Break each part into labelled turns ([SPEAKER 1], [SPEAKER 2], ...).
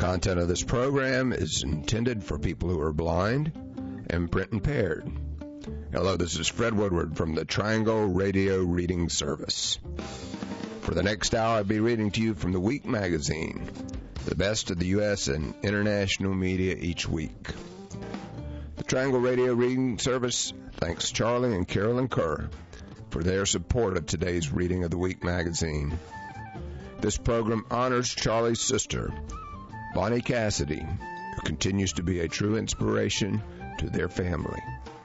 [SPEAKER 1] content of this program is intended for people who are blind and print impaired. Hello, this is Fred Woodward from the Triangle Radio Reading Service. For the next hour, I'll be reading to you from the Week magazine, the best of the U.S. and international media each week. The Triangle Radio Reading Service thanks Charlie and Carolyn Kerr for their support of today's reading of the Week magazine. This program honors Charlie's sister, Bonnie Cassidy, who continues to be a true inspiration to their family.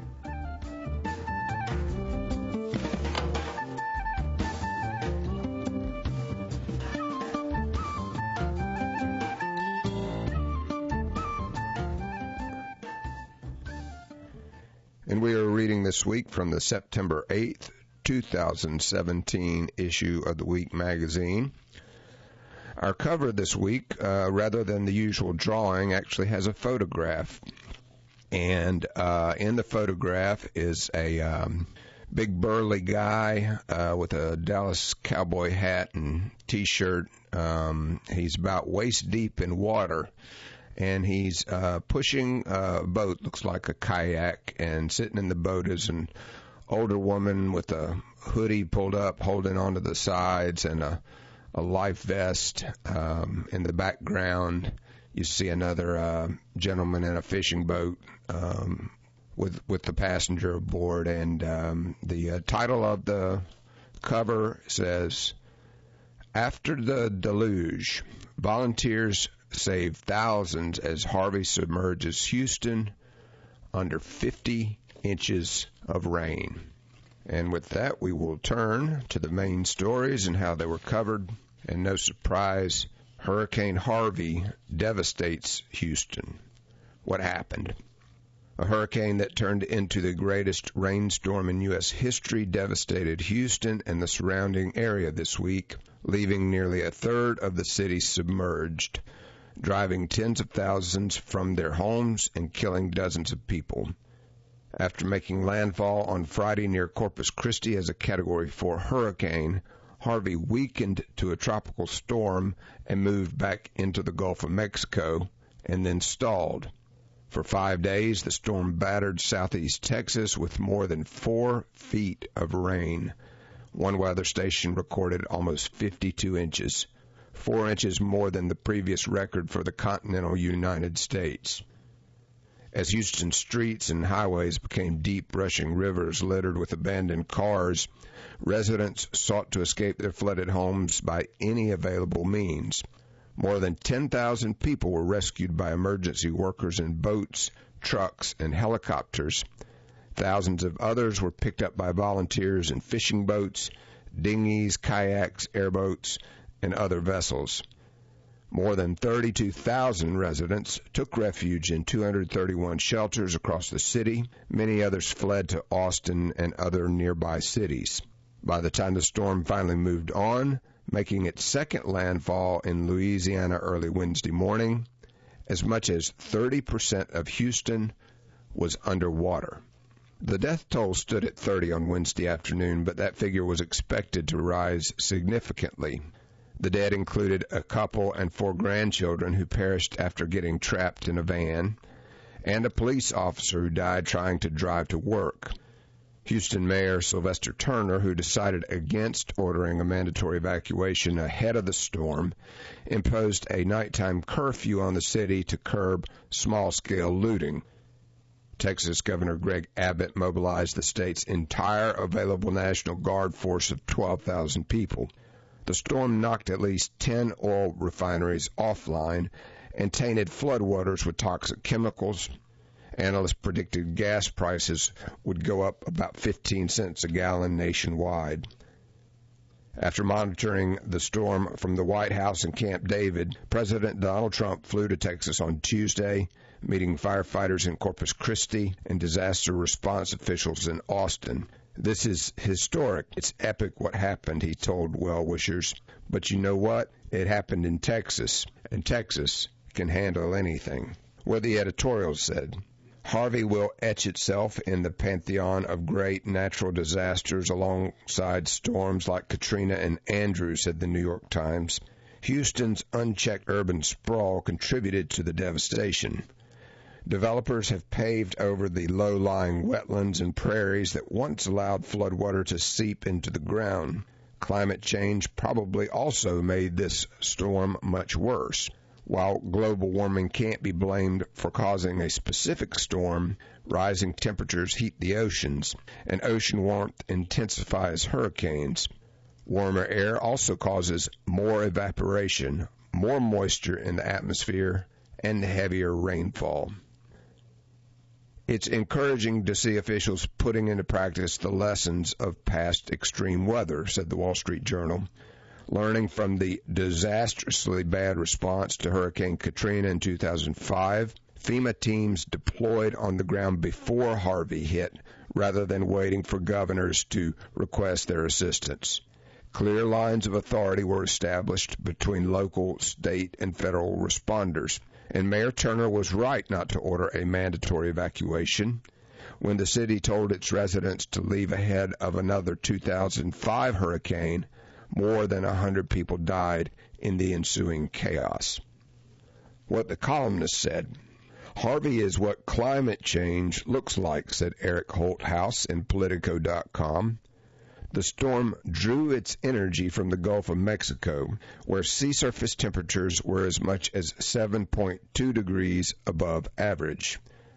[SPEAKER 1] And we are reading this week from the September 8th, 2017 issue of the Week magazine. Our cover this week, rather than the usual drawing, actually has a photograph. And in the photograph is a big burly guy with a Dallas cowboy hat and T-shirt. He's about waist deep in water. And he's pushing a boat, looks like a kayak, and sitting in the boat is an older woman with a hoodie pulled up, holding onto the sides, and a life vest. In the background, you see another gentleman in a fishing boat with the passenger aboard. And the title of the cover says, "After the Deluge, Volunteers Save Thousands as Harvey Submerges Houston Under 50 Inches of Rain." And with that, we will turn to the main stories and how they were covered. And no surprise, Hurricane Harvey devastates Houston. What happened? A hurricane that turned into the greatest rainstorm in U.S. history devastated Houston and the surrounding area this week, leaving nearly a third of the city submerged, driving tens of thousands from their homes and killing dozens of people. After making landfall on Friday near Corpus Christi as a Category 4 hurricane, Harvey weakened to a tropical storm and moved back into the Gulf of Mexico and then stalled. For 5 days, the storm battered southeast Texas with more than 4 feet of rain. One weather station recorded almost 52 inches, 4 inches more than the previous record for the continental United States. As Houston's streets and highways became deep, rushing rivers littered with abandoned cars, residents sought to escape their flooded homes by any available means. More than 10,000 people were rescued by emergency workers in boats, trucks, and helicopters. Thousands of others were picked up by volunteers in fishing boats, dinghies, kayaks, airboats, and other vessels. More than 32,000 residents took refuge in 231 shelters across the city. Many others fled to Austin and other nearby cities. By the time the storm finally moved on, making its second landfall in Louisiana early Wednesday morning, as much as 30% of Houston was underwater. The death toll stood at 30 on Wednesday afternoon, but that figure was expected to rise significantly. The dead included a couple and 4 grandchildren who perished after getting trapped in a van, and a police officer who died trying to drive to work. Houston Mayor Sylvester Turner, who decided against ordering a mandatory evacuation ahead of the storm, imposed a nighttime curfew on the city to curb small-scale looting. Texas Governor Greg Abbott mobilized the state's entire available National Guard force of 12,000 people. The storm knocked at least 10 oil refineries offline and tainted floodwaters with toxic chemicals. Analysts predicted gas prices would go up about 15 cents a gallon nationwide. After monitoring the storm from the White House and Camp David, President Donald Trump flew to Texas on Tuesday, meeting firefighters in Corpus Christi and disaster response officials in Austin. "This is historic. It's epic what happened," he told well-wishers. "But you know what? It happened in Texas, and Texas can handle anything," were the editorials said. Harvey will etch itself in the pantheon of great natural disasters alongside storms like Katrina and Andrew, said the New York Times. Houston's unchecked urban sprawl contributed to the devastation. Developers have paved over the low-lying wetlands and prairies that once allowed floodwater to seep into the ground. Climate change probably also made this storm much worse. While global warming can't be blamed for causing a specific storm, rising temperatures heat the oceans, and ocean warmth intensifies hurricanes. Warmer air also causes more evaporation, more moisture in the atmosphere, and heavier rainfall. It's encouraging to see officials putting into practice the lessons of past extreme weather, said the Wall Street Journal. Learning from the disastrously bad response to Hurricane Katrina in 2005, FEMA teams deployed on the ground before Harvey hit rather than waiting for governors to request their assistance. Clear lines of authority were established between local, state, and federal responders, and Mayor Turner was right not to order a mandatory evacuation. When the city told its residents to leave ahead of another 2005 hurricane, more than 100 people died in the ensuing chaos. What the columnist said, Harvey is what climate change looks like, said Eric Holthouse in Politico.com. The storm drew its energy from the Gulf of Mexico, where sea surface temperatures were as much as 7.2 degrees above average.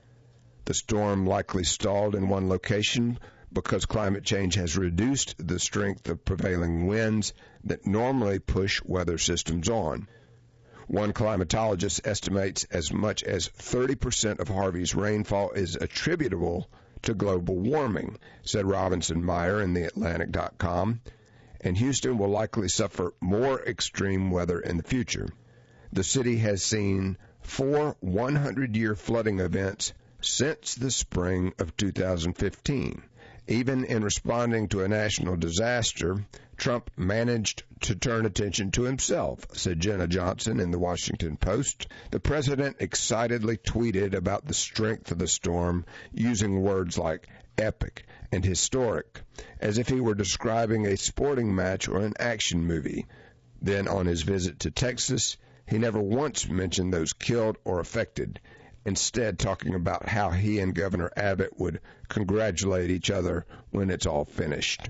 [SPEAKER 1] The storm likely stalled in one location because climate change has reduced the strength of prevailing winds that normally push weather systems on. One climatologist estimates as much as 30% of Harvey's rainfall is attributable to global warming, said Robinson Meyer in TheAtlantic.com, and Houston will likely suffer more extreme weather in the future. The city has seen 4 100-year flooding events since the spring of 2015. Even in responding to a national disaster, Trump managed to turn attention to himself, said Jenna Johnson in the Washington Post. The president excitedly tweeted about the strength of the storm, using words like epic and historic, as if he were describing a sporting match or an action movie. Then, on his visit to Texas, he never once mentioned those killed or affected, instead talking about how he and Governor Abbott would congratulate each other when it's all finished.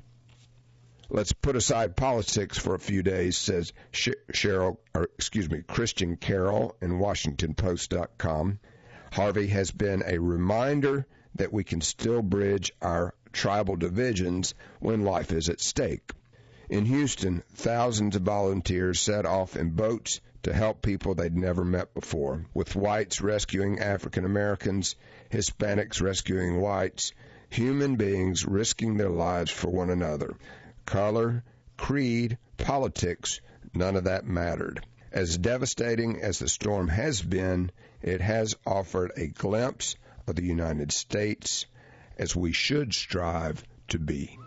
[SPEAKER 1] Let's put aside politics for a few days, says Christian Carroll in WashingtonPost.com. Harvey has been a reminder that we can still bridge our tribal divisions when life is at stake. In Houston, thousands of volunteers set off in boats to help people they'd never met before, with whites rescuing African Americans, Hispanics rescuing whites, human beings risking their lives for one another. Color, creed, politics, none of that mattered. As devastating as the storm has been, it has offered a glimpse of the United States as we should strive to be.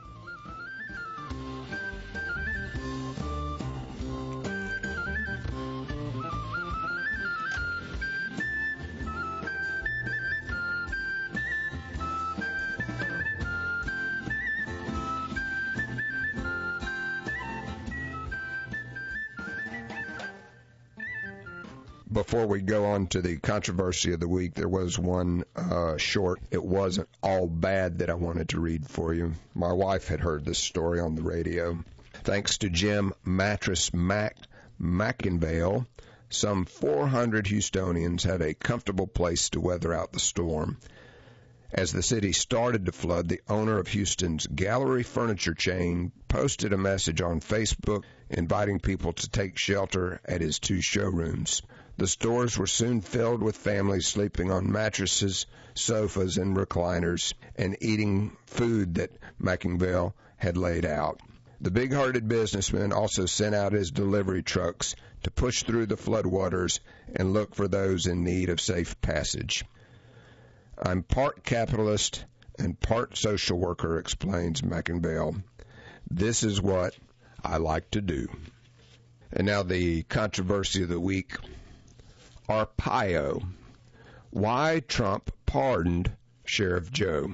[SPEAKER 1] Before we go on to the controversy of the week, there was one short. It wasn't all bad that I wanted to read for you. My wife had heard this story on the radio. Thanks to Jim Mattress McIngvale, some 400 Houstonians have a comfortable place to weather out the storm. As the city started to flood, the owner of Houston's Gallery Furniture chain posted a message on Facebook inviting people to take shelter at his 2 showrooms. The stores were soon filled with families sleeping on mattresses, sofas, and recliners, and eating food that McIngvale had laid out. The big-hearted businessman also sent out his delivery trucks to push through the floodwaters and look for those in need of safe passage. I'm part capitalist and part social worker, explains McIngvale. This is what I like to do. And now the controversy of the week. Arpaio. Why Trump pardoned Sheriff Joe.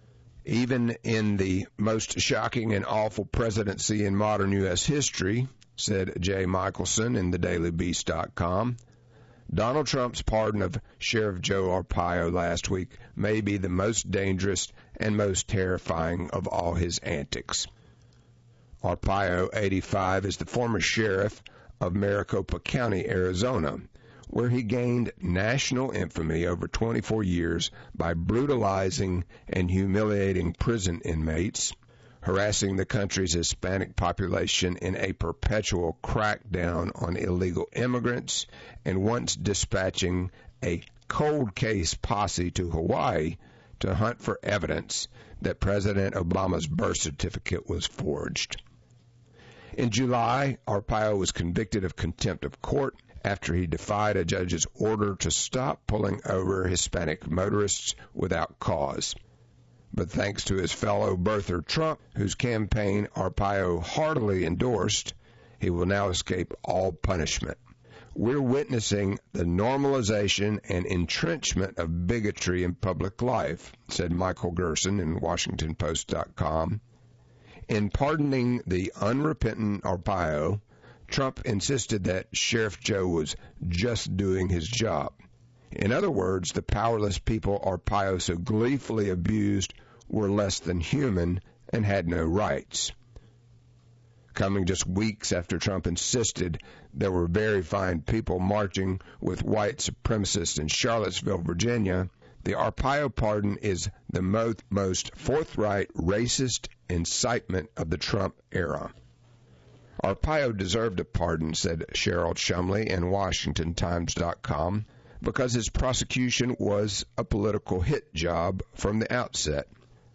[SPEAKER 1] Even in the most shocking and awful presidency in modern U.S. history, said Jay Michelson in thedailybeast.com. Donald Trump's pardon of Sheriff Joe Arpaio last week may be the most dangerous and most terrifying of all his antics. Arpaio, 85, is the former sheriff of Maricopa County, Arizona, where he gained national infamy over 24 years by brutalizing and humiliating prison inmates, harassing the country's Hispanic population in a perpetual crackdown on illegal immigrants, and once dispatching a cold case posse to Hawaii to hunt for evidence that President Obama's birth certificate was forged. In July, Arpaio was convicted of contempt of court after he defied a judge's order to stop pulling over Hispanic motorists without cause. But thanks to his fellow birther Trump, whose campaign Arpaio heartily endorsed, he will now escape all punishment. We're witnessing the normalization and entrenchment of bigotry in public life, said Michael Gerson in WashingtonPost.com. In pardoning the unrepentant Arpaio, Trump insisted that Sheriff Joe was just doing his job. In other words, the powerless people Arpaio so gleefully abused were less than human and had no rights. Coming just weeks after Trump insisted there were very fine people marching with white supremacists in Charlottesville, Virginia, the Arpaio pardon is the most forthright racist incitement of the Trump era. Arpaio deserved a pardon, said Cheryl Chumley in WashingtonTimes.com, because his prosecution was a political hit job from the outset.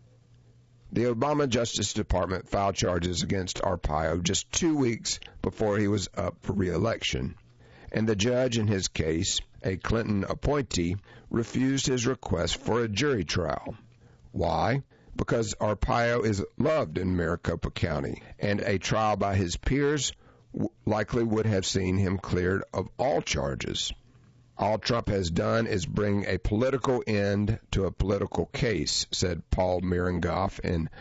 [SPEAKER 1] The Obama Justice Department filed charges against Arpaio just 2 weeks before he was up for re-election, and the judge in his case, a Clinton appointee, refused his request for a jury trial. Why? Because Arpaio is loved in Maricopa County, and a trial by his peers likely would have seen him cleared of all charges. All Trump has done is bring a political end to a political case, said Paul Mirengoff in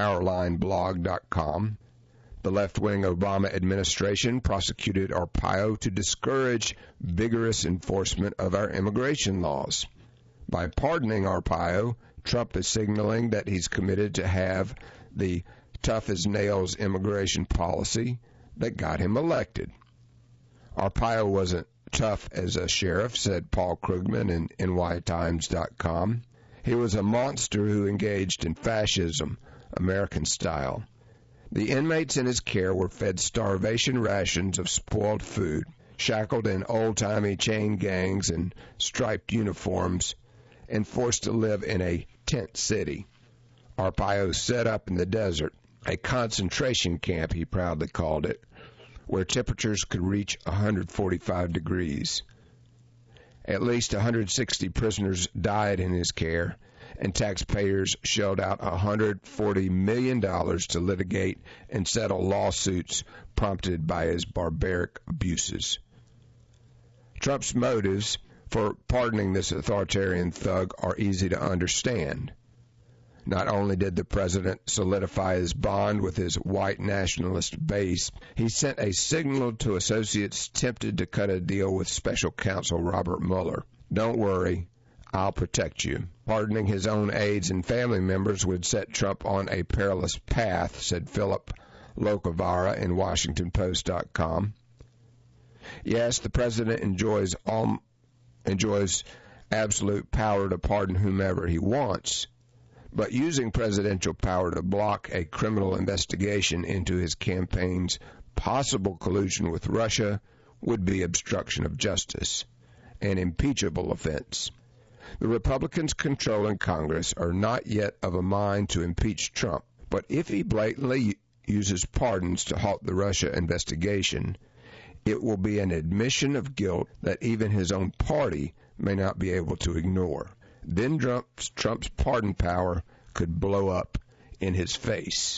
[SPEAKER 1] PowerlineBlog.com. The left-wing Obama administration prosecuted Arpaio to discourage vigorous enforcement of our immigration laws. By pardoning Arpaio, Trump is signaling that he's committed to have the tough-as-nails immigration policy that got him elected. Arpaio wasn't tough as a sheriff, said Paul Krugman in NYTimes.com. He was a monster who engaged in fascism, American style. The inmates in his care were fed starvation rations of spoiled food, shackled in old-timey chain gangs and striped uniforms, and forced to live in a tent city. Arpaio set up in the desert, a concentration camp, he proudly called it, where temperatures could reach 145 degrees. At least 160 prisoners died in his care, and taxpayers shelled out $140 million to litigate and settle lawsuits prompted by his barbaric abuses. Trump's motives for pardoning this authoritarian thug are easy to understand. Not only did the president solidify his bond with his white nationalist base, he sent a signal to associates tempted to cut a deal with special counsel Robert Mueller. Don't worry, I'll protect you. Pardoning his own aides and family members would set Trump on a perilous path, said Philip Locavara in WashingtonPost.com. Yes, the president enjoys absolute power to pardon whomever he wants, but using presidential power to block a criminal investigation into his campaign's possible collusion with Russia would be obstruction of justice, an impeachable offense. The Republicans controlling Congress are not yet of a mind to impeach Trump, but if he blatantly uses pardons to halt the Russia investigation, it will be an admission of guilt that even his own party may not be able to ignore. Then Trump's pardon power could blow up in his face.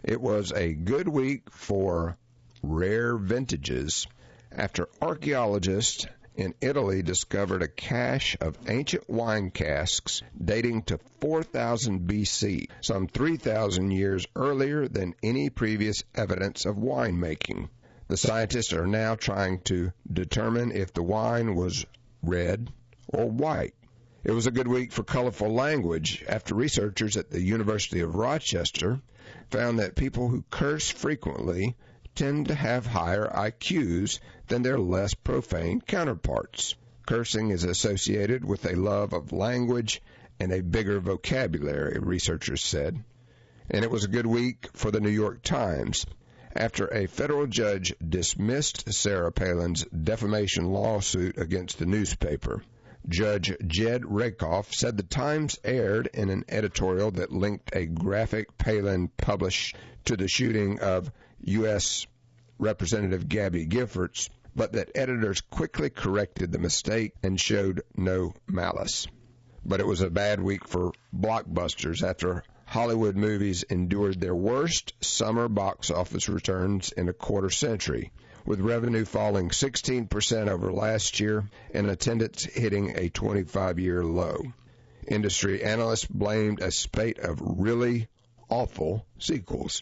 [SPEAKER 1] It was a good week for rare vintages after archaeologists in Italy discovered a cache of ancient wine casks dating to 4000 BC, some 3,000 years earlier than any previous evidence of winemaking. The scientists are now trying to determine if the wine was red or white. It was a good week for colorful language after researchers at the University of Rochester found that people who curse frequently tend to have higher IQs than their less profane counterparts. Cursing is associated with a love of language and a bigger vocabulary, researchers said. And it was a good week for the New York Times after a federal judge dismissed Sarah Palin's defamation lawsuit against the newspaper. Judge Jed Rakoff said the Times erred in an editorial that linked a graphic Palin published to the shooting of U.S. Representative Gabby Giffords, but that editors quickly corrected the mistake and showed no malice. But it was a bad week for blockbusters after Hollywood movies endured their worst summer box office returns in a quarter century, with revenue falling 16% over last year and attendance hitting a 25-year low. Industry analysts blamed a spate of really awful sequels.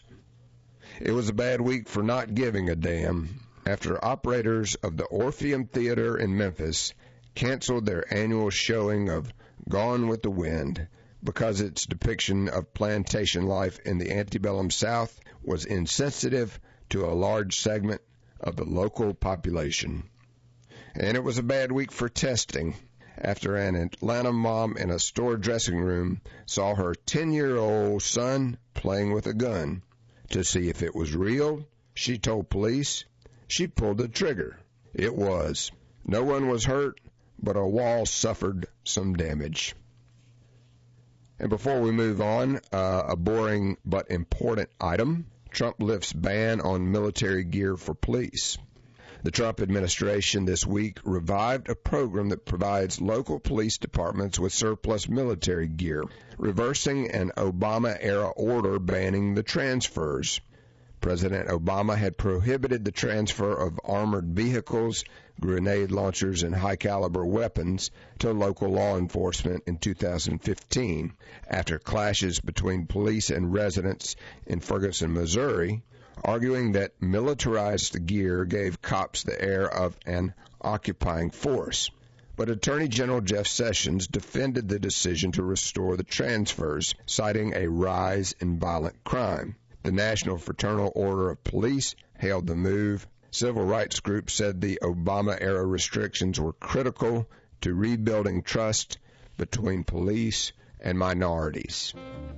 [SPEAKER 1] It was a bad week for not giving a damn after operators of the Orpheum Theater in Memphis canceled their annual showing of Gone with the Wind because its depiction of plantation life in the antebellum South was insensitive to a large segment of the local population. And it was a bad week for testing after an Atlanta mom in a store dressing room saw her 10-year-old son playing with a gun. To see if it was real, she told police she pulled the trigger. It was. No one was hurt, but a wall suffered some damage. And before we move on, a boring but important item. Trump lifts ban on military gear for police. The Trump administration this week revived a program that provides local police departments with surplus military gear, reversing an Obama-era order banning the transfers. President Obama had prohibited the transfer of armored vehicles, grenade launchers, and high-caliber weapons to local law enforcement in 2015 after clashes between police and residents in Ferguson, Missouri, arguing that militarized gear gave cops the air of an occupying force. But Attorney General Jeff Sessions defended the decision to restore the transfers, citing a rise in violent crime. The National Fraternal Order of Police hailed the move. Civil rights groups said the Obama-era restrictions were critical to rebuilding trust between police and minorities.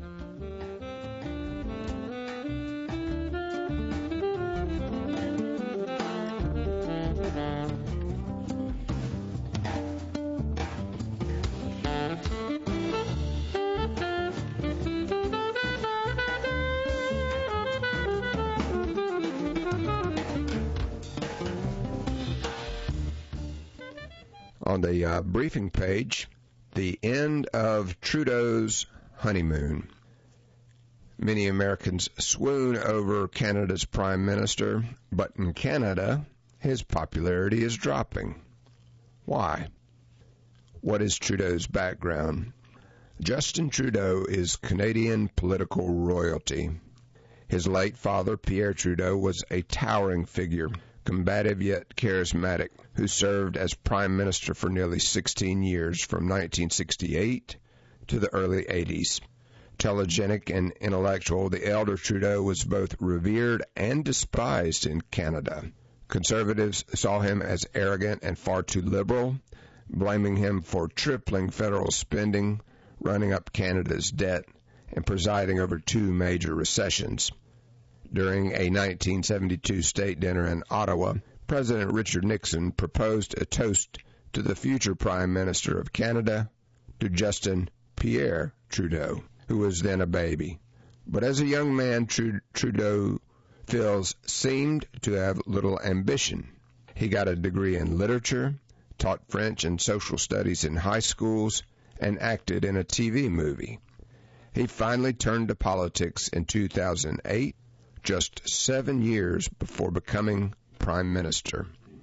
[SPEAKER 1] On the briefing page, the end of Trudeau's honeymoon. Many Americans swoon over Canada's Prime Minister, but in Canada, his popularity is dropping. Why? What is Trudeau's background? Justin Trudeau is Canadian political royalty. His late father, Pierre Trudeau, was a towering figure, combative yet charismatic, who served as Prime Minister for nearly 16 years from 1968 to the early 80s. Telegenic and intellectual, the elder Trudeau was both revered and despised in Canada. Conservatives saw him as arrogant and far too liberal, blaming him for tripling federal spending, running up Canada's debt, and presiding over two major recessions. During a 1972 state dinner in Ottawa, President Richard Nixon proposed a toast to the future Prime Minister of Canada, to Justin Pierre Trudeau, who was then a baby. But as a young man, Trudeau seemed to have little ambition. He got a degree in literature, taught French and social studies in high schools, and acted in a TV movie. He finally turned to politics in 2008 just 7 years before becoming Prime Minister.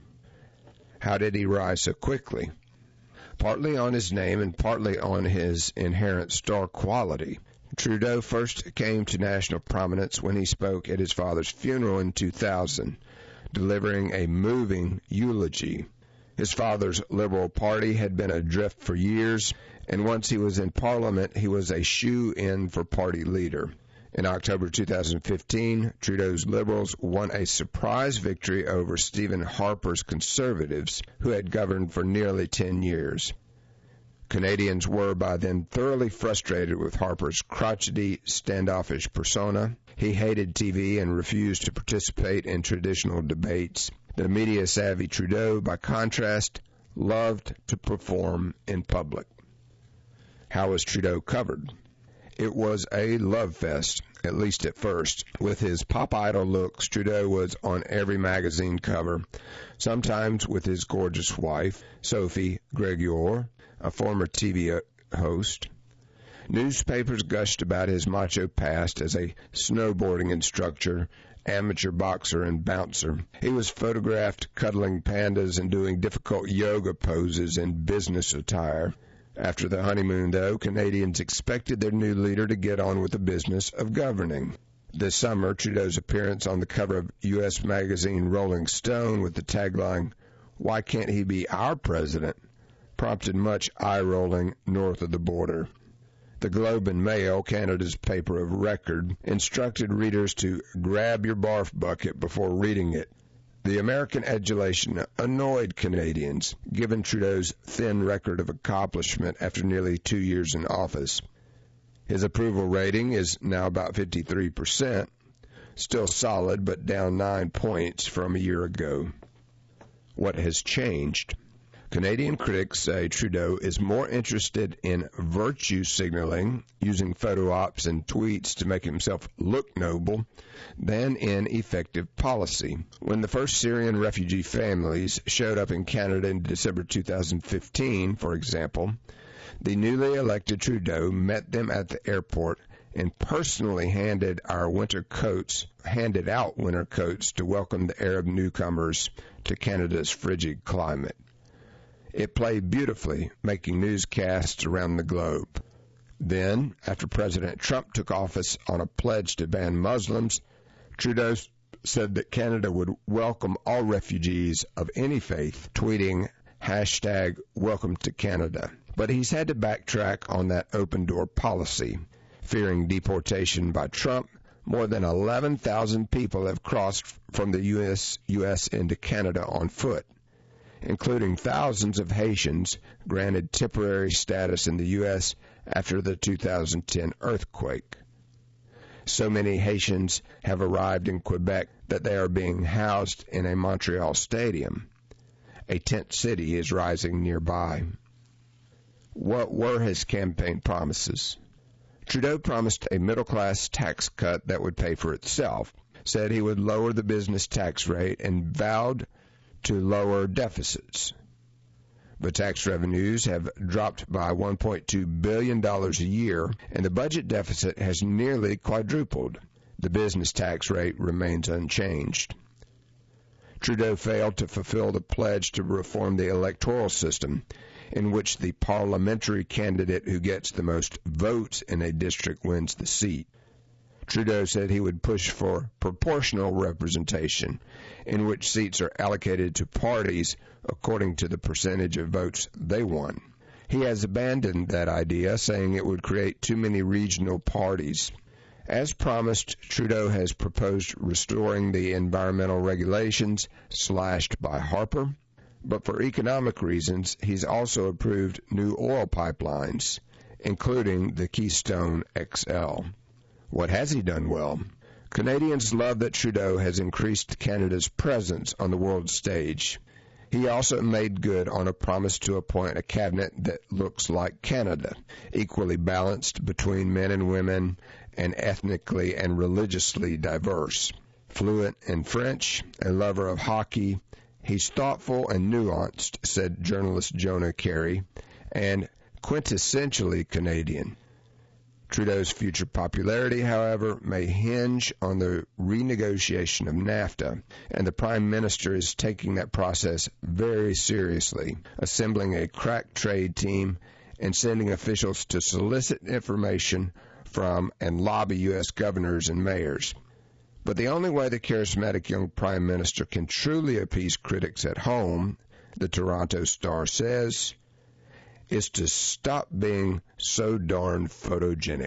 [SPEAKER 1] How did he rise so quickly? Partly on his name and partly on his inherent star quality. Trudeau first came to national prominence when he spoke at his father's funeral in 2000, delivering a moving eulogy. His father's Liberal Party had been adrift for years, and once he was in Parliament, he was a shoe-in for party leader. In October 2015, Trudeau's Liberals won a surprise victory over Stephen Harper's Conservatives, who had governed for nearly 10 years. Canadians were by then thoroughly frustrated with Harper's crotchety, standoffish persona. He hated TV and refused to participate in traditional debates. The media-savvy Trudeau, by contrast, loved to perform in public. How was Trudeau covered? It was a love fest, at least at first. With his pop idol looks, Trudeau was on every magazine cover, sometimes with his gorgeous wife, Sophie Grégoire, a former TV host. Newspapers gushed about his macho past as a snowboarding instructor, amateur boxer, and bouncer. He was photographed cuddling pandas and doing difficult yoga poses in business attire. After the honeymoon, though, Canadians expected their new leader to get on with the business of governing. This summer, Trudeau's appearance on the cover of U.S. magazine Rolling Stone with the tagline, "Why can't he be our president?" prompted much eye-rolling north of the border. The Globe and Mail, Canada's paper of record, instructed readers to grab your barf bucket before reading it. The American adulation annoyed Canadians, given Trudeau's thin record of accomplishment after nearly 2 years in office. His approval rating is now about 53%, still solid but down 9 points from a year ago. What has changed? Canadian critics say Trudeau is more interested in virtue signaling, using photo ops and tweets to make himself look noble, than in effective policy. When the first Syrian refugee families showed up in Canada in December 2015, for example, the newly elected Trudeau met them at the airport and personally handed out winter coats to welcome the Arab newcomers to Canada's frigid climate. It played beautifully, making newscasts around the globe. Then, after President Trump took office on a pledge to ban Muslims, Trudeau said that Canada would welcome all refugees of any faith, tweeting #Welcome to Canada. But he's had to backtrack on that open-door policy. Fearing deportation by Trump, more than 11,000 people have crossed from the U.S. into Canada on foot, including thousands of Haitians granted temporary status in the U.S. after the 2010 earthquake. So many Haitians have arrived in Quebec that they are being housed in a Montreal stadium. A tent city is rising nearby. What were his campaign promises? Trudeau promised a middle-class tax cut that would pay for itself, said he would lower the business tax rate, and vowed to lower deficits. But tax revenues have dropped by $1.2 billion a year, and the budget deficit has nearly quadrupled. The business tax rate remains unchanged. Trudeau failed to fulfill the pledge to reform the electoral system, in which the parliamentary candidate who gets the most votes in a district wins the seat. Trudeau said he would push for proportional representation, in which seats are allocated to parties according to the percentage of votes they won. He has abandoned that idea, saying it would create too many regional parties. As promised, Trudeau has proposed restoring the environmental regulations slashed by Harper, but for economic reasons, he's also approved new oil pipelines, including the Keystone XL. What has he done well? Canadians love that Trudeau has increased Canada's presence on the world stage. He also made good on a promise to appoint a cabinet that looks like Canada, equally balanced between men and women and ethnically and religiously diverse. Fluent in French, a lover of hockey, he's thoughtful and nuanced, said journalist Jonah Carey, and quintessentially Canadian. Trudeau's future popularity, however, may hinge on the renegotiation of NAFTA, and the Prime Minister is taking that process very seriously, assembling a crack trade team and sending officials to solicit information from and lobby U.S. governors and mayors. But the only way the charismatic young Prime Minister can truly appease critics at home, the Toronto Star says, is to stop being so darn photogenic.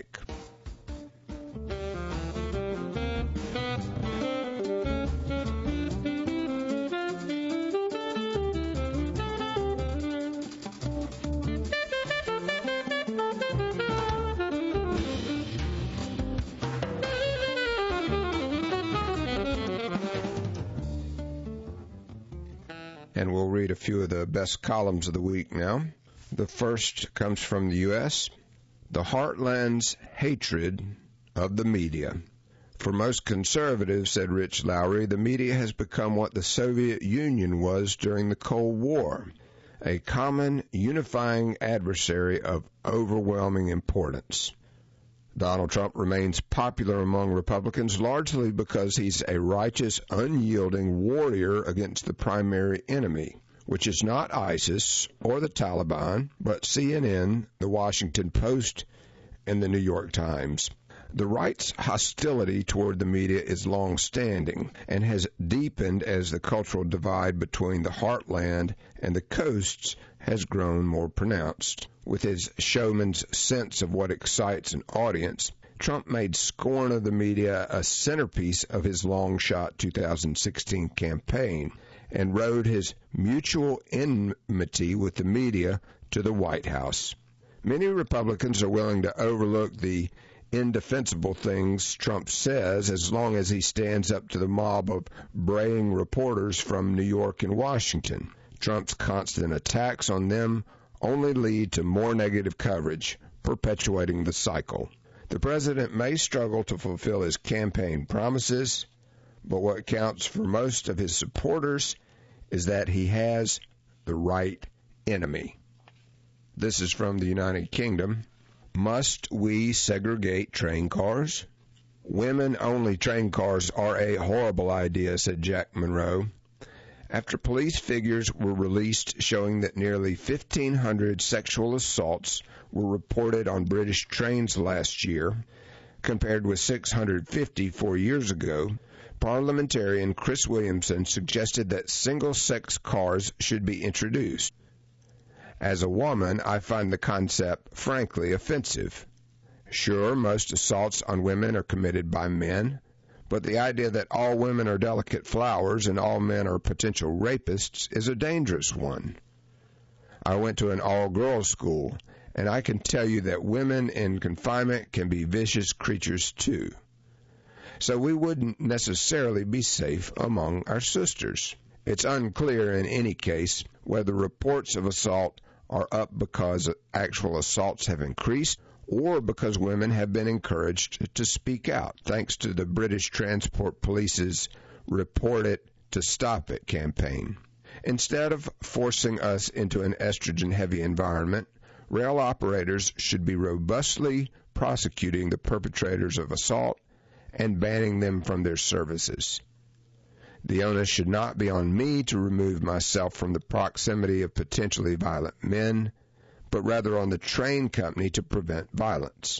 [SPEAKER 1] And we'll read a few of the best columns of the week now. The first comes from the U.S. The Heartland's hatred of the media. For most conservatives, said Rich Lowry, the media has become what the Soviet Union was during the Cold War, a common unifying adversary of overwhelming importance. Donald Trump remains popular among Republicans largely because he's a righteous, unyielding warrior against the primary enemy, which is not ISIS or the Taliban, but CNN, the Washington Post, and the New York Times. The right's hostility toward the media is long-standing and has deepened as the cultural divide between the heartland and the coasts has grown more pronounced. With his showman's sense of what excites an audience, Trump made scorn of the media a centerpiece of his long-shot 2016 campaign and rode his mutual enmity with the media to the White House. Many Republicans are willing to overlook the indefensible things Trump says as long as he stands up to the mob of braying reporters from New York and Washington. Trump's constant attacks on them only lead to more negative coverage, perpetuating the cycle. The president may struggle to fulfill his campaign promises, but what counts for most of his supporters is that he has the right enemy. This is from the United Kingdom. Must we segregate train cars? Women-only train cars are a horrible idea, said Jack Monroe. After police figures were released showing that nearly 1,500 sexual assaults were reported on British trains last year, compared with 650 4 years ago, parliamentarian Chris Williamson suggested that single-sex cars should be introduced. As a woman, I find the concept frankly offensive. Sure, most assaults on women are committed by men, but the idea that all women are delicate flowers and all men are potential rapists is a dangerous one. I went to an all-girls school, and I can tell you that women in confinement can be vicious creatures too. So we wouldn't necessarily be safe among our sisters. It's unclear in any case whether reports of assault are up because actual assaults have increased or because women have been encouraged to speak out, thanks to the British Transport Police's Report It to Stop It campaign. Instead of forcing us into an estrogen-heavy environment, rail operators should be robustly prosecuting the perpetrators of assault and banning them from their services. The onus should not be on me to remove myself from the proximity of potentially violent men, but rather on the train company to prevent violence.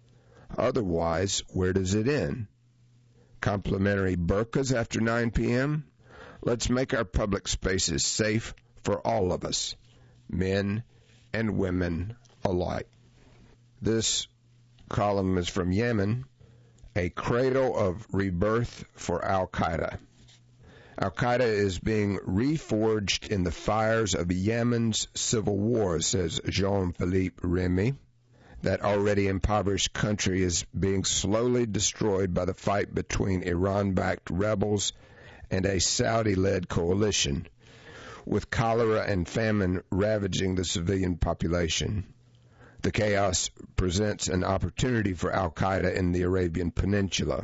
[SPEAKER 1] Otherwise, where does it end? Complimentary burqas after 9 p.m.? Let's make our public spaces safe for all of us, men and women alike. This column is from Yemen, a cradle of rebirth for Al-Qaeda. Al-Qaeda is being reforged in the fires of Yemen's civil war, says Jean-Philippe Remy. That already impoverished country is being slowly destroyed by the fight between Iran-backed rebels and a Saudi-led coalition, with cholera and famine ravaging the civilian population. The chaos presents an opportunity for Al-Qaeda in the Arabian Peninsula,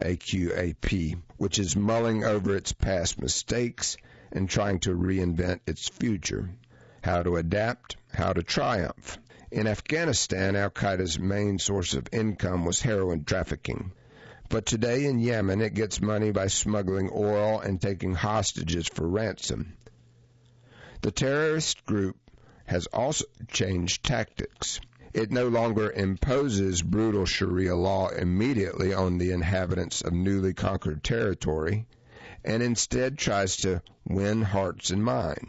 [SPEAKER 1] AQAP, which is mulling over its past mistakes and trying to reinvent its future. How to adapt, how to triumph. In Afghanistan, al-Qaeda's main source of income was heroin trafficking. But today in Yemen, it gets money by smuggling oil and taking hostages for ransom. The terrorist group has also changed tactics. It no longer imposes brutal Sharia law immediately on the inhabitants of newly conquered territory, and instead tries to win hearts and minds.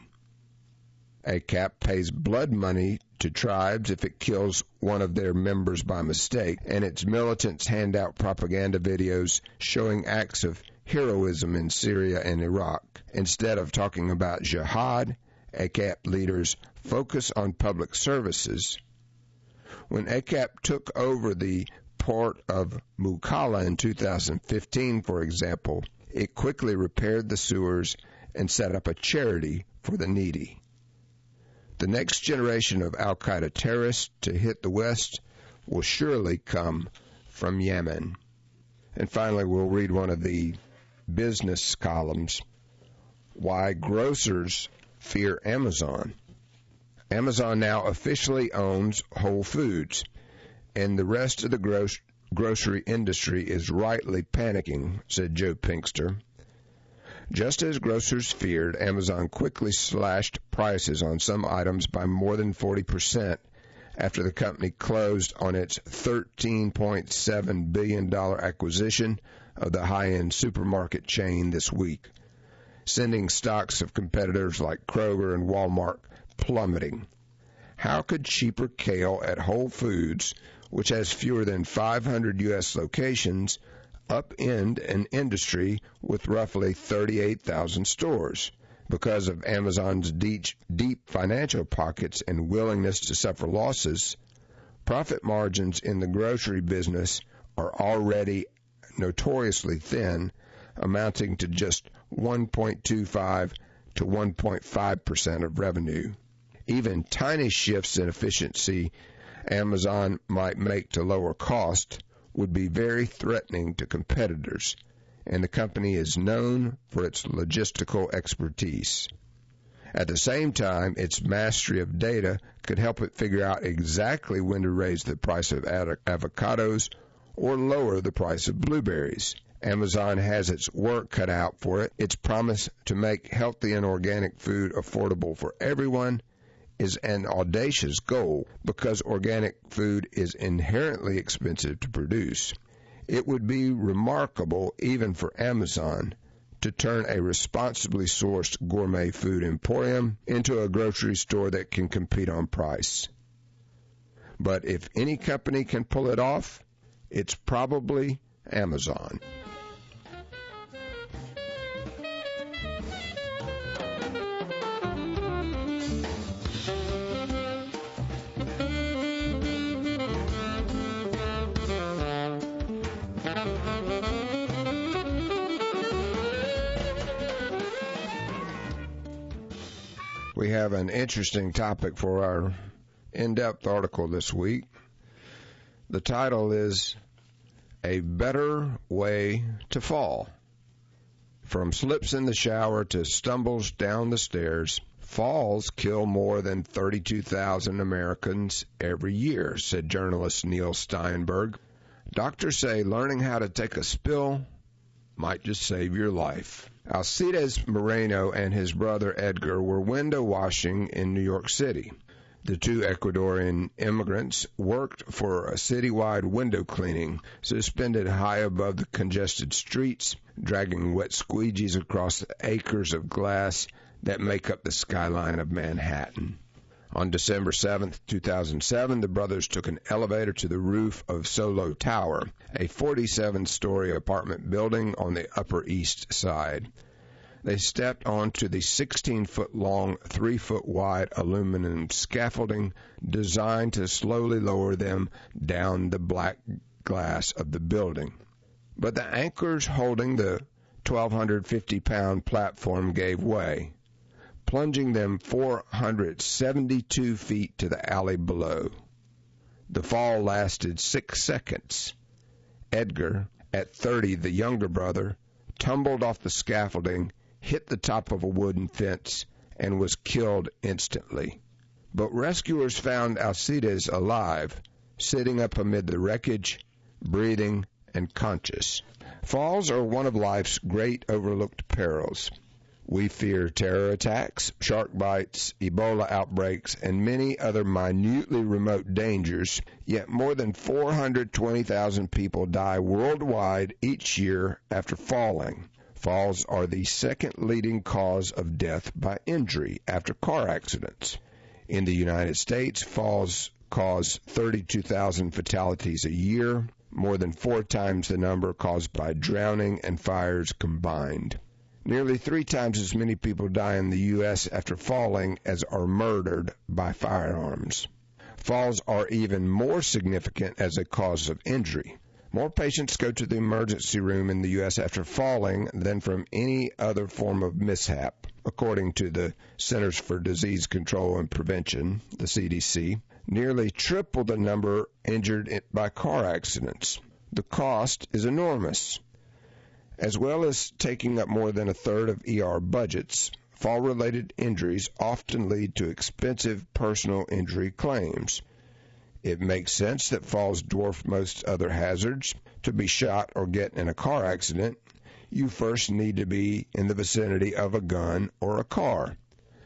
[SPEAKER 1] ACAP pays blood money to tribes if it kills one of their members by mistake, and its militants hand out propaganda videos showing acts of heroism in Syria and Iraq. Instead of talking about jihad, ACAP leaders focus on public services. When ACAP took over the port of Mukalla in 2015, for example, it quickly repaired the sewers and set up a charity for the needy. The next generation of al-Qaeda terrorists to hit the West will surely come from Yemen. And finally, we'll read one of the business columns, Why Grocers Fear Amazon. Amazon now officially owns Whole Foods, and the rest of the grocery industry is rightly panicking, said Joe Pinkster. Just as grocers feared, Amazon quickly slashed prices on some items by more than 40% after the company closed on its $13.7 billion acquisition of the high-end supermarket chain this week, sending stocks of competitors like Kroger and Walmart plummeting. How could cheaper kale at Whole Foods, which has fewer than 500 U.S. locations, upend an industry with roughly 38,000 stores? Because of Amazon's deep financial pockets and willingness to suffer losses, profit margins in the grocery business are already notoriously thin, amounting to just 1.25 to 1.5% of revenue. Even tiny shifts in efficiency Amazon might make to lower cost would be very threatening to competitors, and the company is known for its logistical expertise. At the same time, its mastery of data could help it figure out exactly when to raise the price of avocados or lower the price of blueberries. Amazon has its work cut out for it. Its promise to make healthy and organic food affordable for everyone is an audacious goal because organic food is inherently expensive to produce. It would be remarkable, even for Amazon, to turn a responsibly sourced gourmet food emporium into a grocery store that can compete on price. But if any company can pull it off, it's probably Amazon. We have an interesting topic for our in-depth article this week. The title is A Better Way to Fall. From slips in the shower to stumbles down the stairs, falls kill more than 32,000 Americans every year, said journalist Neil Steinberg. Doctors say learning how to take a spill might just save your life. Alcides Moreno and his brother Edgar were window washing in New York City. The two Ecuadorian immigrants worked for a citywide window cleaning, suspended high above the congested streets, dragging wet squeegees across the acres of glass that make up the skyline of Manhattan. On December 7, 2007, the brothers took an elevator to the roof of Solo Tower, a 47-story apartment building on the Upper East Side. They stepped onto the 16-foot-long, 3-foot-wide aluminum scaffolding designed to slowly lower them down the black glass of the building. But the anchors holding the 1,250-pound platform gave way, plunging them 472 feet to the alley below. The fall lasted 6 seconds. Edgar, at 30, the younger brother, tumbled off the scaffolding, hit the top of a wooden fence, and was killed instantly. but rescuers found Alcides alive, sitting up amid the wreckage, breathing and conscious. Falls are one of life's great overlooked perils. We fear terror attacks, shark bites, Ebola outbreaks, and many other minutely remote dangers, yet more than 420,000 people die worldwide each year after falling. Falls are the second leading cause of death by injury after car accidents. In the United States, falls cause 32,000 fatalities a year, more than 4 times the number caused by drowning and fires combined. Nearly 3 times as many people die in the U.S. after falling as are murdered by firearms. Falls are even more significant as a cause of injury. More patients go to the emergency room in the U.S. after falling than from any other form of mishap, according to the Centers for Disease Control and Prevention, the CDC. Nearly triple the number injured by car accidents. The cost is enormous. As well as taking up more than a third of ER budgets, fall-related injuries often lead to expensive personal injury claims. It makes sense that falls dwarf most other hazards. To be shot or get in a car accident, you first need to be in the vicinity of a gun or a car.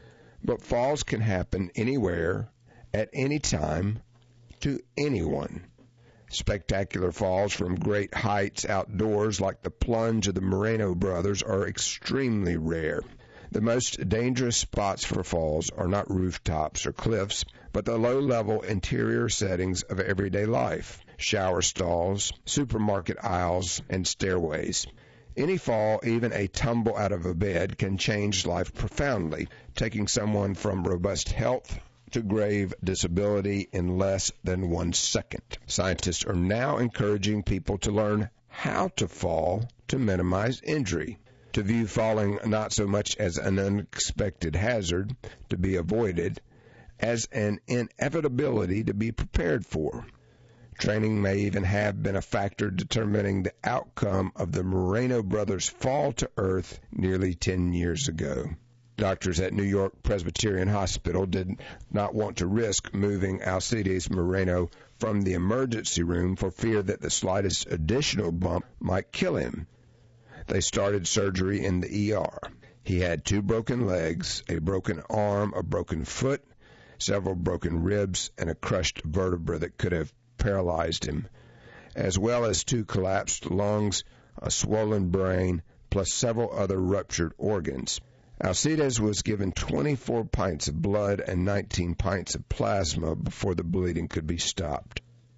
[SPEAKER 1] But falls can happen anywhere, at any time, to anyone. Spectacular falls from great heights outdoors, like the plunge of the Moreno brothers, are extremely rare. The most dangerous spots for falls are not rooftops or cliffs, but the low-level interior settings of everyday life, shower stalls, supermarket aisles, and stairways. Any fall, even a tumble out of a bed, can change life profoundly, taking someone from robust health to grave disability in less than 1 second. Scientists are now encouraging people to learn how to fall to minimize injury, to view falling not so much as an unexpected hazard to be avoided, as an inevitability to be prepared for. Training may even have been a factor determining the outcome of the Moreno brothers' fall to earth nearly 10 years ago. Doctors at New York Presbyterian Hospital did not want to risk moving Alcides Moreno from the emergency room for fear that the slightest additional bump might kill him. They started surgery in the ER. He had 2 broken legs, a broken arm, a broken foot, several broken ribs, and a crushed vertebra that could have paralyzed him, as well as 2 collapsed lungs, a swollen brain, plus several other ruptured organs. Alcides was given 24 pints of blood and 19 pints of plasma before the bleeding could be stopped.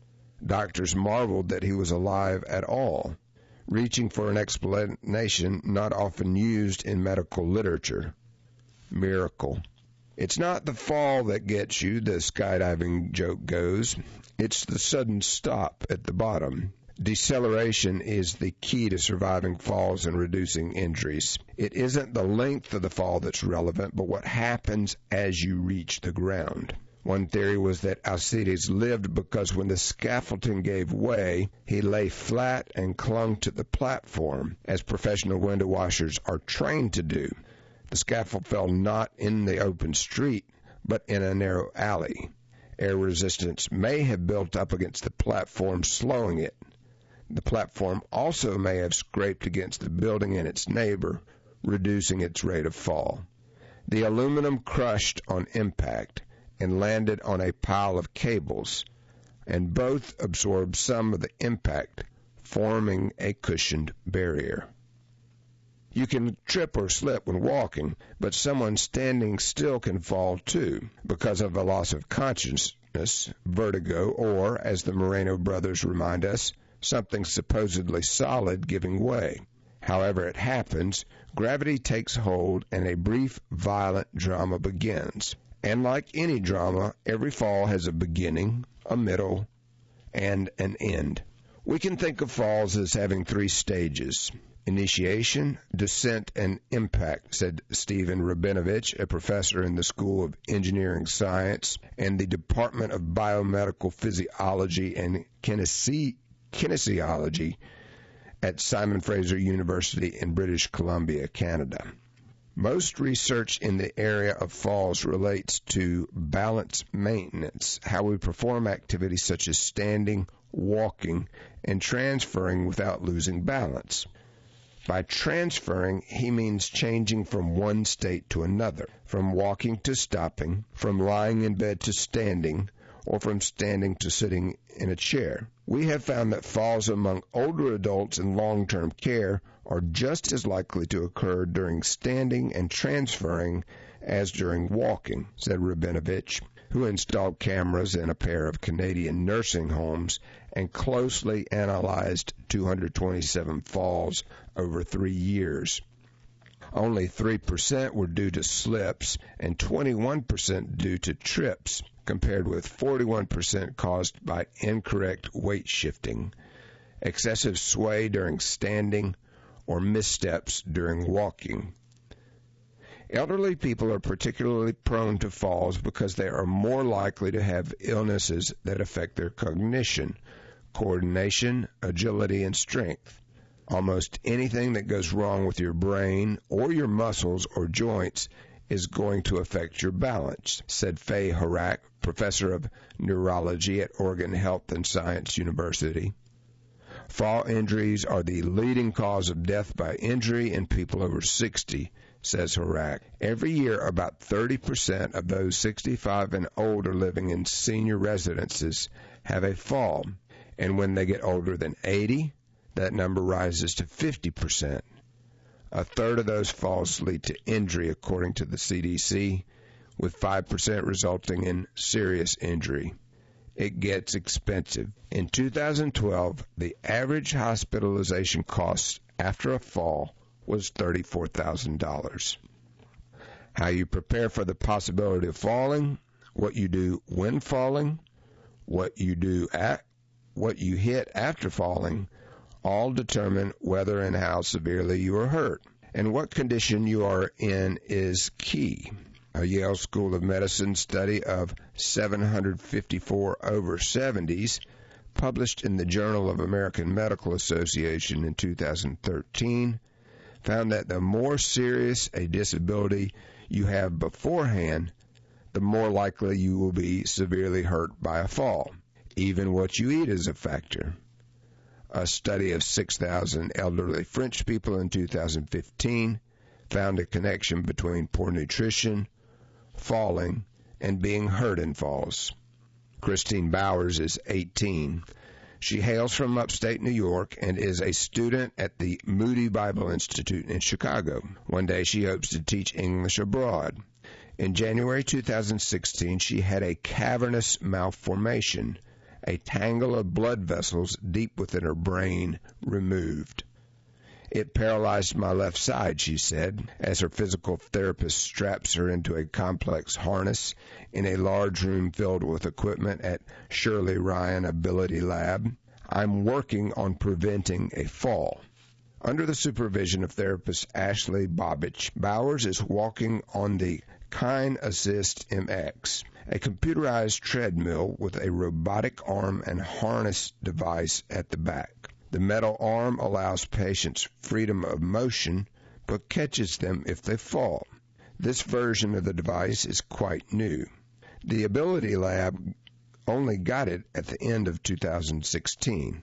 [SPEAKER 1] Doctors marveled that he was alive at all, reaching for an explanation not often used in medical literature. Miracle. It's not the fall that gets you, the skydiving joke goes. It's the sudden stop at the bottom. Deceleration is the key to surviving falls and reducing injuries. It isn't the length of the fall that's relevant, but what happens as you reach the ground. One theory was that Alcides lived because when the scaffolding gave way, he lay flat and clung to the platform, as professional window washers are trained to do. The scaffold fell not in the open street, but in a narrow alley. Air resistance may have built up against the platform, slowing it. The platform also may have scraped against the building and its neighbor, reducing its rate of fall. The aluminum crushed on impact and landed on a pile of cables, and both absorbed some of the impact, forming a cushioned barrier. You can trip or slip when walking, but someone standing still can fall too, because of a loss of consciousness, vertigo, or, as the Moreno brothers remind us, something supposedly solid giving way. However it happens, gravity takes hold and a brief, violent drama begins. And like any drama, every fall has a beginning, a middle, and an end. We can think of falls as having 3 stages: initiation, descent, and impact, said Stephen Rabinovich, a professor in the School of Engineering Science and the Department of Biomedical Physiology and Kinesiology at Simon Fraser University in British Columbia, Canada. Most research in the area of falls relates to balance maintenance, how we perform activities such as standing, walking, and transferring without losing balance. By transferring, he means changing from one state to another, from walking to stopping, from lying in bed to standing, or from standing to sitting in a chair. We have found that falls among older adults in long-term care are just as likely to occur during standing and transferring as during walking, said Rabinovich, who installed cameras in a pair of Canadian nursing homes and closely analyzed 227 falls over 3 years. Only 3% were due to slips and 21% due to trips, compared with 41% caused by incorrect weight shifting, excessive sway during standing, or missteps during walking. Elderly people are particularly prone to falls because they are more likely to have illnesses that affect their cognition, coordination, agility, and strength. Almost anything that goes wrong with your brain or your muscles or joints is going to affect your balance, said Faye Horak, professor of neurology at Oregon Health and Science University. Fall injuries are the leading cause of death by injury in people over 60, says Horak. Every year, about 30% of those 65 and older living in senior residences have a fall, and when they get older than 80, that number rises to 50%. A third of those falls lead to injury, according to the CDC, with 5% resulting in serious injury. It gets expensive. In 2012, the average hospitalization cost after a fall was $34,000. How you prepare for the possibility of falling, what you do when falling, what you hit after falling, all determine whether and how severely you are hurt. And what condition you are in is key. A Yale School of Medicine study of 754 over 70s, published in the Journal of American Medical Association in 2013, found that the more serious a disability you have beforehand, the more likely you will be severely hurt by a fall. Even what you eat is a factor. A study of 6,000 elderly French people in 2015 found a connection between poor nutrition, falling, and being hurt in falls. Christine Bowers is 18. She hails from upstate New York and is a student at the Moody Bible Institute in Chicago. One day she hopes to teach English abroad. In January 2016, she had a cavernous malformation, a tangle of blood vessels deep within her brain, removed. It paralyzed my left side, she said, as her physical therapist straps her into a complex harness in a large room filled with equipment at Shirley Ryan Ability Lab. I'm working on preventing a fall. Under the supervision of therapist Ashley Bobbich, Bowers is walking on the Kine Assist MX, a computerized treadmill with a robotic arm and harness device at the back. The metal arm allows patients freedom of motion, but catches them if they fall. This version of the device is quite new. The Ability Lab only got it at the end of 2016,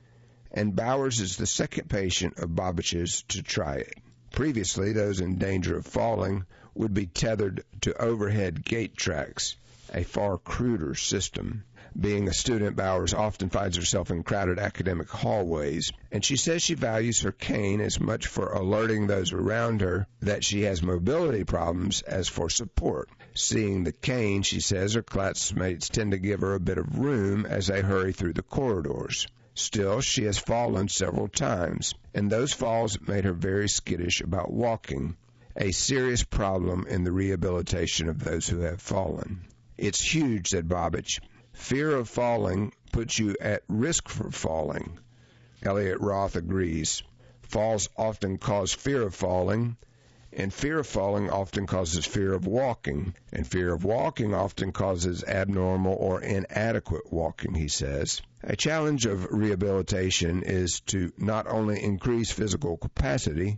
[SPEAKER 1] and Bowers is the second patient of Bobbich's to try it. Previously, those in danger of falling would be tethered to overhead gate tracks, a far cruder system. Being a student, Bowers often finds herself in crowded academic hallways, and she says she values her cane as much for alerting those around her that she has mobility problems as for support. Seeing the cane, she says her classmates tend to give her a bit of room as they hurry through the corridors. Still, she has fallen several times, and those falls made her very skittish about walking, a serious problem in the rehabilitation of those who have fallen. It's huge, said Bobbich. Fear of falling puts you at risk for falling. Elliot Roth agrees. Falls often cause fear of falling, and fear of falling often causes fear of walking, and fear of walking often causes abnormal or inadequate walking, he says. A challenge of rehabilitation is to not only increase physical capacity,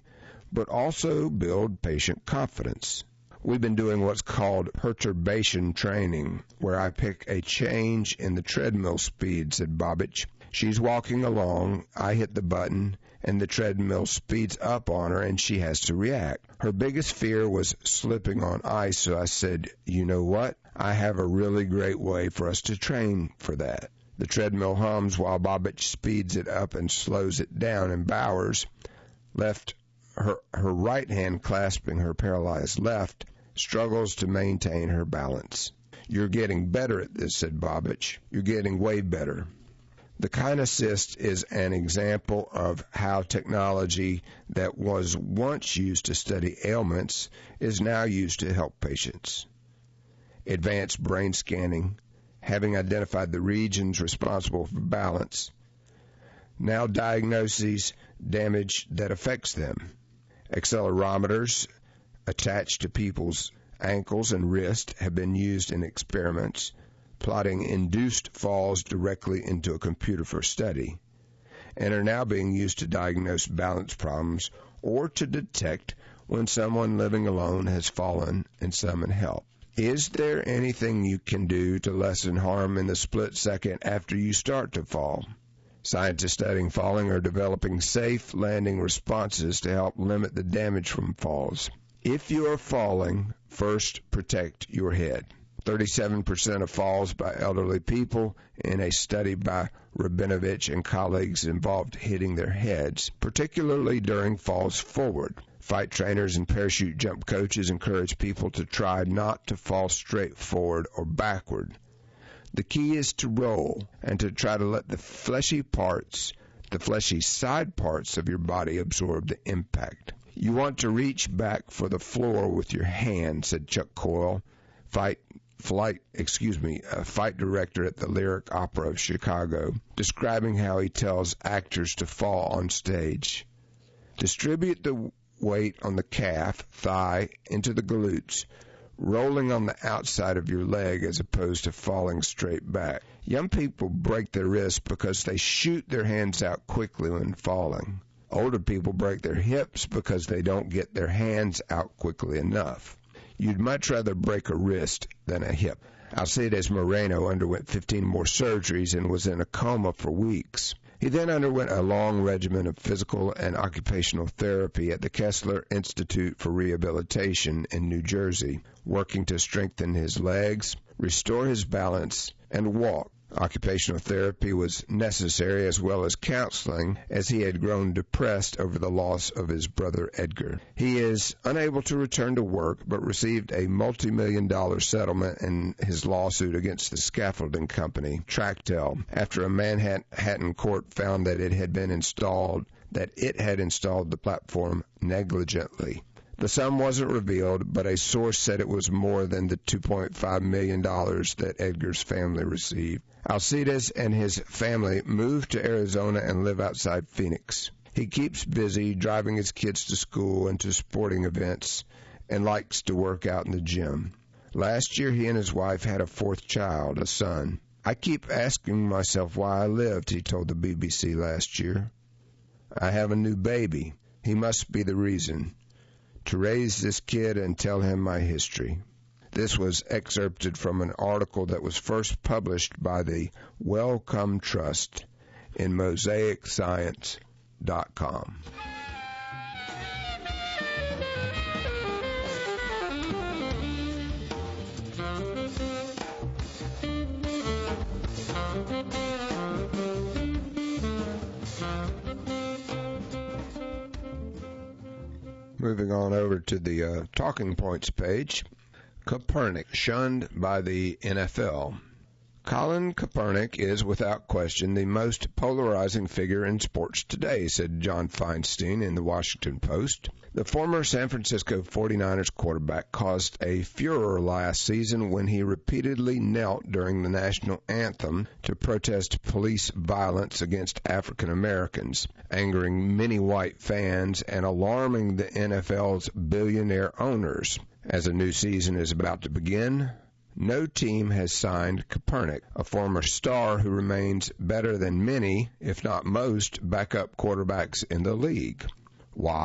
[SPEAKER 1] but also build patient confidence. We've been doing what's called perturbation training, where I pick a change in the treadmill speed, said Bobic. She's walking along, I hit the button, and the treadmill speeds up on her, and she has to react. Her biggest fear was slipping on ice, so I said, you know what? I have a really great way for us to train for that. The treadmill hums while Bobic speeds it up and slows it down, and Bowers, her right hand clasping her paralyzed left, struggles to maintain her balance. You're getting better at this, said Bobic. You're getting way better. The KineAssist is an example of how technology that was once used to study ailments is now used to help patients. Advanced brain scanning, having identified the regions responsible for balance, now diagnoses damage that affects them. Accelerometers attached to people's ankles and wrists have been used in experiments, plotting induced falls directly into a computer for study, and are now being used to diagnose balance problems or to detect when someone living alone has fallen and summon help. Is there anything you can do to lessen harm in the split second after you start to fall? Scientists studying falling are developing safe landing responses to help limit the damage from falls. If you are falling, first protect your head. 37% of falls by elderly people in a study by Rabinovich and colleagues involved hitting their heads, particularly during falls forward. Fight trainers and parachute jump coaches encourage people to try not to fall straight forward or backward. The key is to roll and to try to let the fleshy side parts of your body absorb the impact. You want to reach back for the floor with your hand, said Chuck Coyle, fight director at the Lyric Opera of Chicago, describing how he tells actors to fall on stage. Distribute the weight on the calf, thigh, into the glutes, rolling on the outside of your leg as opposed to falling straight back. Young people break their wrists because they shoot their hands out quickly when falling. Older people break their hips because they don't get their hands out quickly enough. You'd much rather break a wrist than a hip. Alcides Moreno underwent 15 more surgeries and was in a coma for weeks. He then underwent a long regimen of physical and occupational therapy at the Kessler Institute for Rehabilitation in New Jersey, working to strengthen his legs, restore his balance, and walk. Occupational therapy was necessary as well as counseling, as he had grown depressed over the loss of his brother Edgar. He is unable to return to work, but received a multi-million-dollar settlement in his lawsuit against the scaffolding company, Tractel, after a Manhattan court found that it had installed the platform negligently. The sum wasn't revealed, but a source said it was more than the $2.5 million that Edgar's family received. Alcides and his family moved to Arizona and live outside Phoenix. He keeps busy driving his kids to school and to sporting events and likes to work out in the gym. Last year, he and his wife had a fourth child, a son. I keep asking myself why I lived, he told the BBC last year. I have a new baby. He must be the reason. To raise this kid and tell him my history. This was excerpted from an article that was first published by the Wellcome Trust in MosaicScience.com. Moving on over to the Talking Points page. Kaepernick shunned by the NFL. Colin Kaepernick is, without question, the most polarizing figure in sports today, said John Feinstein in the Washington Post. The former San Francisco 49ers quarterback caused a furor last season when he repeatedly knelt during the national anthem to protest police violence against African Americans, angering many white fans and alarming the NFL's billionaire owners. As a new season is about to begin, no team has signed Kaepernick, a former star who remains better than many, if not most, backup quarterbacks in the league. Why?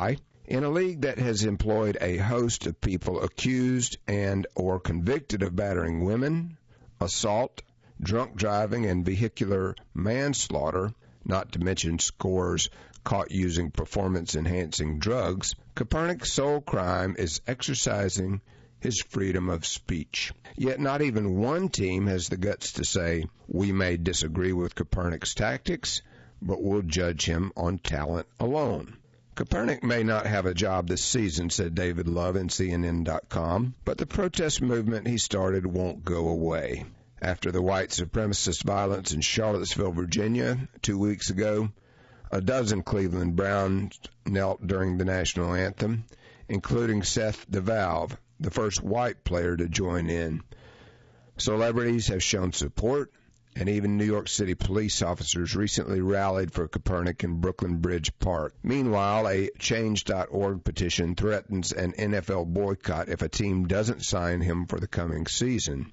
[SPEAKER 1] In a league that has employed a host of people accused and or convicted of battering women, assault, drunk driving, and vehicular manslaughter, not to mention scores caught using performance-enhancing drugs, Kopernik's sole crime is exercising his freedom of speech. Yet not even one team has the guts to say, we may disagree with Kopernik's tactics, but we'll judge him on talent alone. Kopernik may not have a job this season, said David Love in CNN.com, but the protest movement he started won't go away. After the white supremacist violence in Charlottesville, Virginia, 2 weeks ago, a dozen Cleveland Browns knelt during the national anthem, including Seth DeValve, the first white player to join in. Celebrities have shown support, and even New York City police officers recently rallied for Kopernik in Brooklyn Bridge Park. Meanwhile, a Change.org petition threatens an NFL boycott if a team doesn't sign him for the coming season.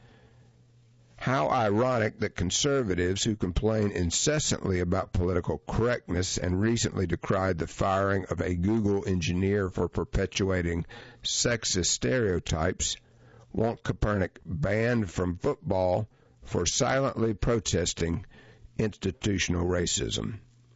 [SPEAKER 1] How ironic that conservatives who complain incessantly about political correctness and recently decried the firing of a Google engineer for perpetuating sexist stereotypes want Kopernik banned from football for silently protesting institutional racism.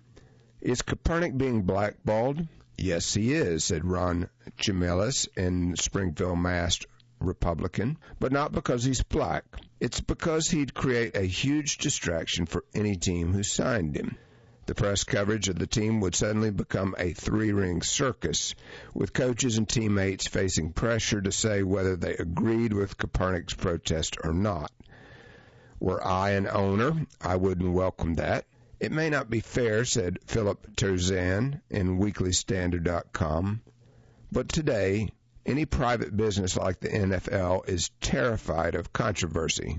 [SPEAKER 1] Is Kopernik being blackballed? Yes, he is, said Ron Chimelis in Springfield, Mass. Republican, but not because he's black. It's because he'd create a huge distraction for any team who signed him. The press coverage of the team would suddenly become a three-ring circus, with coaches and teammates facing pressure to say whether they agreed with Kopernik's protest or not. Were I an owner, I wouldn't welcome that. It may not be fair, said Philip Terzan in WeeklyStandard.com, but today, any private business like the NFL is terrified of controversy.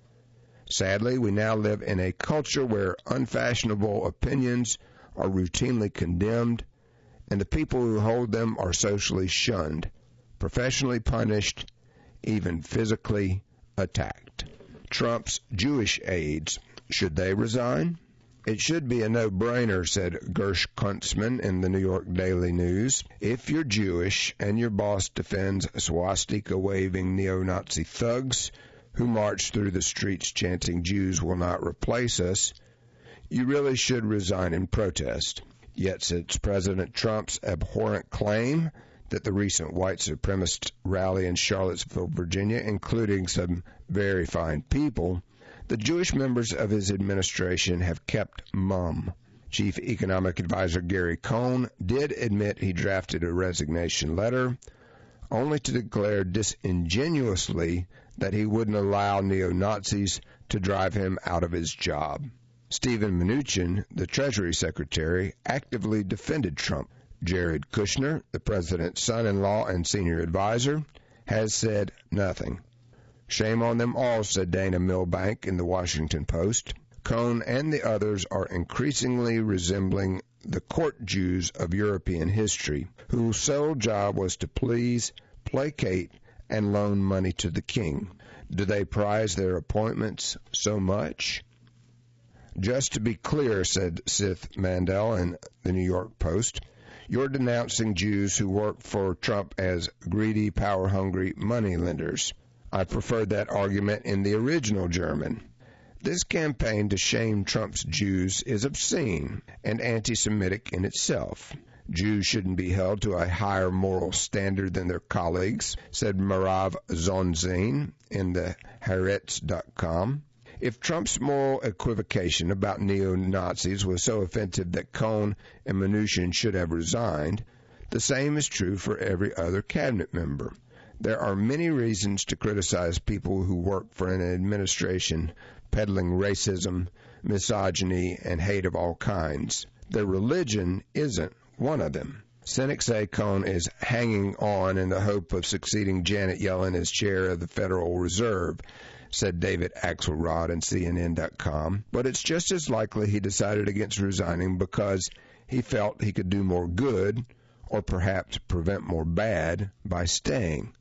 [SPEAKER 1] Sadly, we now live in a culture where unfashionable opinions are routinely condemned, and the people who hold them are socially shunned, professionally punished, even physically attacked. Trump's Jewish aides, should they resign? It should be a no-brainer, said Gersh Kuntzman in the New York Daily News. If you're Jewish and your boss defends swastika-waving neo-Nazi thugs who march through the streets chanting Jews will not replace us, you really should resign in protest. Yet since President Trump's abhorrent claim that the recent white supremacist rally in Charlottesville, Virginia, including some very fine people, the Jewish members of his administration have kept mum. Chief Economic Advisor Gary Cohn did admit he drafted a resignation letter, only to declare disingenuously that he wouldn't allow neo-Nazis to drive him out of his job. Steven Mnuchin, the Treasury Secretary, actively defended Trump. Jared Kushner, the president's son-in-law and senior advisor, has said nothing. Shame on them all, said Dana Milbank in the Washington Post. Cohn and the others are increasingly resembling the court Jews of European history, whose sole job was to please, placate, and loan money to the king. Do they prize their appointments so much? Just to be clear, said Sith Mandel in the New York Post, you're denouncing Jews who work for Trump as greedy, power-hungry moneylenders. I preferred that argument in the original German. This campaign to shame Trump's Jews is obscene and anti-Semitic in itself. Jews shouldn't be held to a higher moral standard than their colleagues, said Marav Zonzin in the Haaretz.com. If Trump's moral equivocation about neo-Nazis was so offensive that Cohn and Mnuchin should have resigned, the same is true for every other cabinet member. There are many reasons to criticize people who work for an administration peddling racism, misogyny, and hate of all kinds. Their religion isn't one of them. Cynics say Cohn is hanging on in the hope of succeeding Janet Yellen as chair of the Federal Reserve, said David Axelrod in CNN.com. But it's just as likely he decided against resigning because he felt he could do more good, or perhaps prevent more bad, by staying.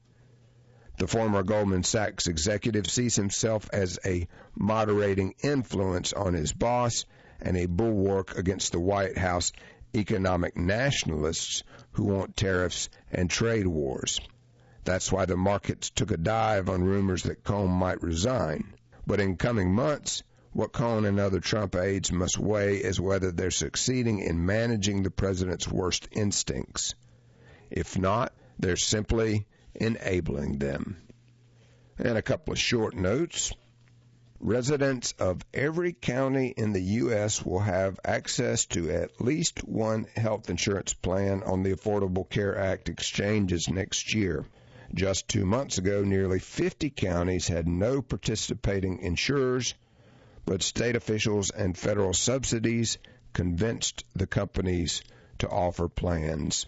[SPEAKER 1] The former Goldman Sachs executive sees himself as a moderating influence on his boss and a bulwark against the White House economic nationalists who want tariffs and trade wars. That's why the markets took a dive on rumors that Cohn might resign. But in coming months, what Cohn and other Trump aides must weigh is whether they're succeeding in managing the president's worst instincts. If not, they're simply enabling them. And a couple of short notes. Residents of every county in the U.S. will have access to at least one health insurance plan on the Affordable Care Act exchanges next year. Just 2 months ago, nearly 50 counties had no participating insurers, but state officials and federal subsidies convinced the companies to offer plans.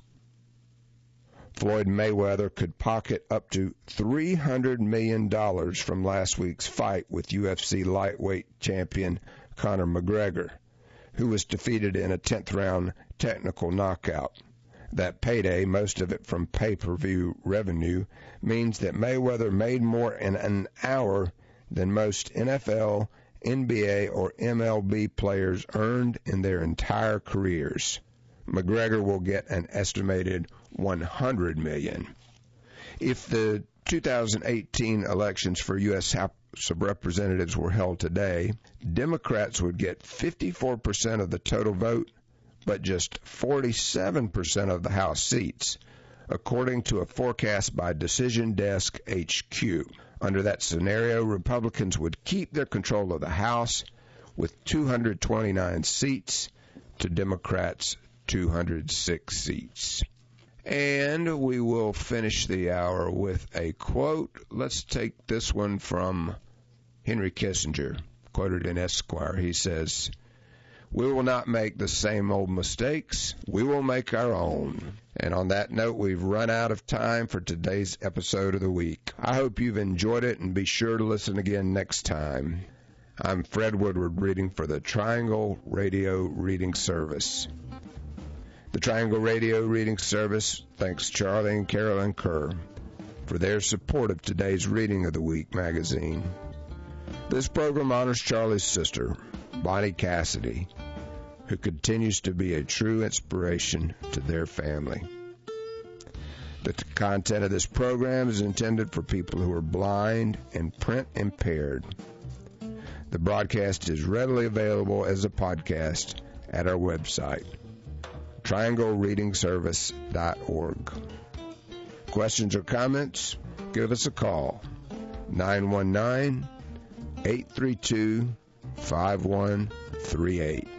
[SPEAKER 1] Floyd Mayweather could pocket up to $300 million from last week's fight with UFC lightweight champion Conor McGregor, who was defeated in a 10th-round technical knockout. That payday, most of it from pay-per-view revenue, means that Mayweather made more in an hour than most NFL, NBA, or MLB players earned in their entire careers. McGregor will get an estimated $100 million. If the 2018 elections for U.S. House of Representatives were held today, Democrats would get 54% of the total vote, but just 47% of the House seats, according to a forecast by Decision Desk HQ. Under that scenario, Republicans would keep their control of the House with 229 seats to Democrats' 206 seats. And we will finish the hour with a quote. Let's take this one from Henry Kissinger, quoted in Esquire. He says, "We will not make the same old mistakes. We will make our own." And on that note, we've run out of time for today's episode of the week. I hope you've enjoyed it, and be sure to listen again next time. I'm Fred Woodward, reading for the Triangle Radio Reading Service. The Triangle Radio Reading Service thanks Charlie and Carolyn Kerr for their support of today's Reading of the Week magazine. This program honors Charlie's sister, Bonnie Cassidy, who continues to be a true inspiration to their family. The content of this program is intended for people who are blind and print impaired. The broadcast is readily available as a podcast at our website, trianglereadingservice.org. Questions or comments? Give us a call, 919-832-5138.